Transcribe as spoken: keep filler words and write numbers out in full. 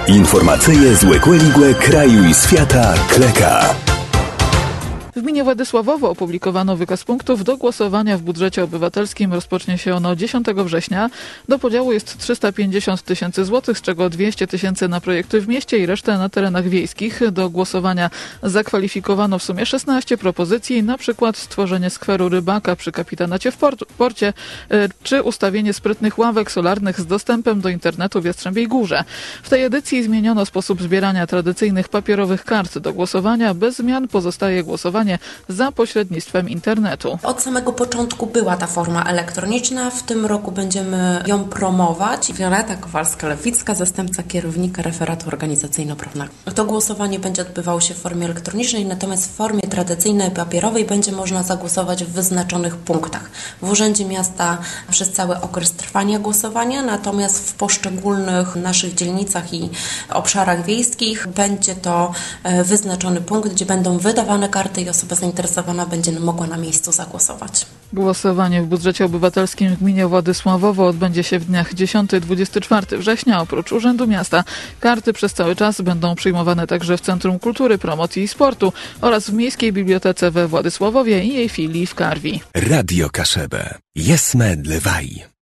Informacyje z Łekłe kraju i świata Kleka. W gminie Władysławowo opublikowano wykaz punktów. Do głosowania w budżecie obywatelskim rozpocznie się ono dziesiątego września. Do podziału jest trzysta pięćdziesiąt tysięcy złotych, z czego dwieście tysięcy na projekty w mieście i resztę na terenach wiejskich. Do głosowania zakwalifikowano w sumie szesnaście propozycji, na przykład stworzenie skweru rybaka przy kapitanacie w port- porcie, czy ustawienie sprytnych ławek solarnych z dostępem do internetu w Jastrzębiej Górze. W tej edycji zmieniono sposób zbierania tradycyjnych papierowych kart do głosowania. Bez zmian pozostaje głosowanie za pośrednictwem internetu. Od samego początku była ta forma elektroniczna. W tym roku będziemy ją promować. Wioleta Kowalska-Lewicka, zastępca kierownika referatu organizacyjno-prawnego. To głosowanie będzie odbywało się w formie elektronicznej, natomiast w formie tradycyjnej, papierowej będzie można zagłosować w wyznaczonych punktach. W Urzędzie Miasta przez cały okres trwania głosowania, natomiast w poszczególnych naszych dzielnicach i obszarach wiejskich będzie to wyznaczony punkt, gdzie będą wydawane karty i osoba zainteresowana będzie mogła na miejscu zagłosować. Głosowanie w budżecie obywatelskim w gminie Władysławowo odbędzie się w dniach dziesiątego do dwudziestego czwartego września. Oprócz Urzędu Miasta karty przez cały czas będą przyjmowane także w Centrum Kultury, Promocji i Sportu oraz w Miejskiej Bibliotece we Władysławowie i jej filii w Karwi. Radio Kaszebę. Jesme Dlewaj.